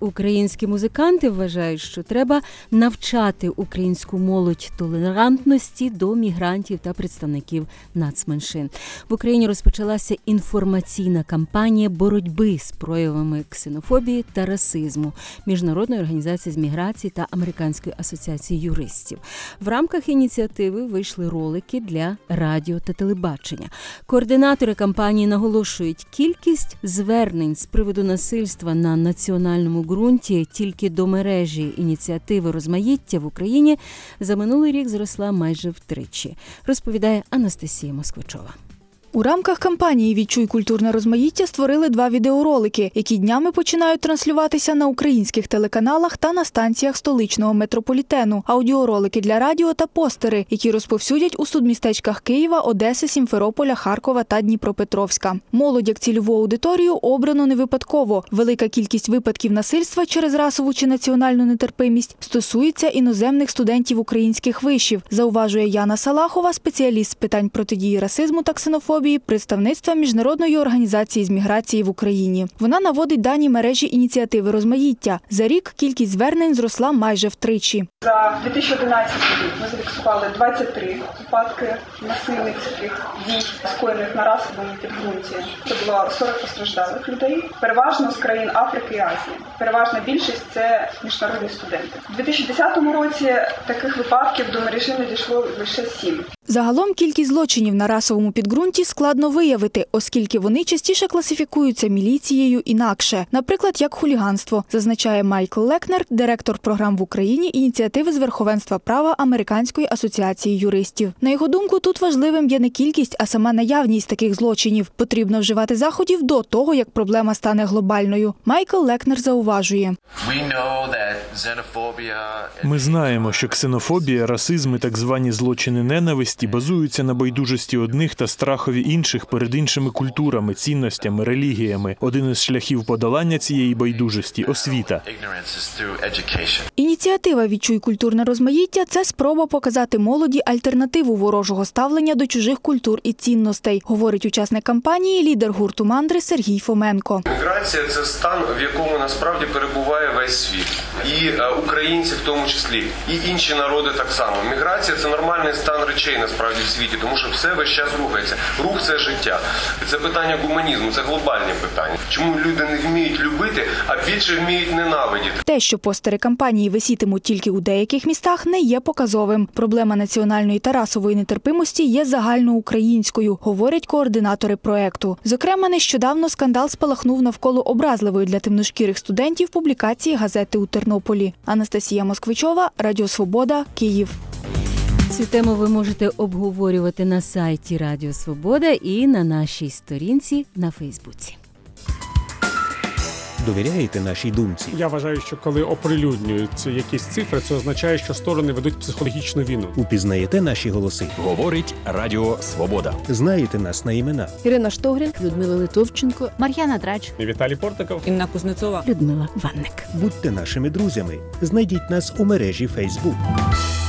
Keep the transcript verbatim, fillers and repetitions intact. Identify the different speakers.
Speaker 1: українські музиканти вважають, що треба навчати українську молодь толерантності до мігрантів та представників нацменшин. В Україні розпочалася інформаційна кампанія боротьби з проявами ксенофобії та расизму Міжнародної організації з міграції та Американської асоціації юристів. В рамках ініціативи вийшли ролики для радіо та телебачення. Координатори кампанії наголошують, кількість звернень з приводу насильства на національному ґрунті тільки до мережі ініціативи розмаїття в Україні за минулий рік зросла майже втричі, розповідає Анастасія Москвичова.
Speaker 2: У рамках кампанії «Відчуй культурне розмаїття» створили два відеоролики, які днями починають транслюватися на українських телеканалах та на станціях столичного метрополітену, аудіоролики для радіо та постери, які розповсюдять у судмістечках Києва, Одеси, Сімферополя, Харкова та Дніпропетровська. Молодь як цільову аудиторію обрано не випадково. Велика кількість випадків насильства через расову чи національну нетерпимість стосується іноземних студентів українських вишів, зауважує Яна Салахова, спеціаліст з питань протидії расизму та ксенофобії, представництва Міжнародної організації з міграції в Україні. Вона наводить дані мережі ініціативи розмаїття. За рік кількість звернень зросла майже втричі.
Speaker 3: За дві тисячі одинадцятий рік ми зафіксували двадцять три випадки насильницьких дій, скоєних на расовому підґрунті. Це було сорок постраждалих людей, переважно з країн Африки і Азії. Переважна більшість – це міжнародні студенти. У дві тисячі десятому році таких випадків до мережі надійшло лише сім.
Speaker 2: Загалом кількість злочинів на расовому підґрунті складно виявити, оскільки вони частіше класифікуються міліцією інакше, наприклад, як хуліганство, зазначає Майкл Лекнер, директор програм в Україні ініціативи з верховенства права Американської асоціації юристів. На його думку, тут важливим є не кількість, а сама наявність таких злочинів. Потрібно вживати заходів до того, як проблема стане глобальною. Майкл Лекнер зауважує.
Speaker 4: Ми знаємо, що ксенофобія, расизм і так звані злочини ненависті базуються на байдужості одних та страхові інших перед іншими культурами, цінностями, релігіями. Один із шляхів подолання цієї байдужості – освіта.
Speaker 2: Ініціатива «Відчуй культурне розмаїття» – це спроба показати молоді альтернативу ворожого ставлення до чужих культур і цінностей, говорить учасник кампанії, лідер гурту «Мандри» Сергій Фоменко.
Speaker 5: Міграція – це стан, в якому насправді перебуває весь світ. І українці в тому числі, і інші народи так само. Міграція – це нормальний стан речей насправді в світі, тому що все весь час рухається. Рух – це життя. Це питання гуманізму, це глобальне питання. Чому люди не вміють любити, а більше вміють ненавидіти?
Speaker 2: Те, що постери кампанії висітимуть тільки у деяких містах, не є показовим. Проблема національної та расової нетерпимості є загальноукраїнською, говорять координатори проекту. Зокрема, нещодавно скандал спалахнув навколо образливої для темношкірих студентів публікації газети у Тернополі. Анастасія Москвичова, Радіо Свобода, Київ.
Speaker 1: Цю тему ви можете обговорювати на сайті Радіо Свобода і на нашій сторінці на Фейсбуці.
Speaker 6: Довіряєте нашій думці?
Speaker 7: Я вважаю, що коли оприлюднюються якісь цифри, це означає, що сторони ведуть психологічну війну.
Speaker 6: Упізнаєте наші голоси?
Speaker 8: Говорить Радіо Свобода.
Speaker 6: Знаєте нас на імена?
Speaker 9: Ірина Штогрін, Людмила Литовченко, Мар'яна Драч,
Speaker 7: Віталій Портников,
Speaker 9: Інна Кузнецова,
Speaker 1: Людмила Ванник.
Speaker 6: Будьте нашими друзями. Знайдіть нас у мережі Facebook.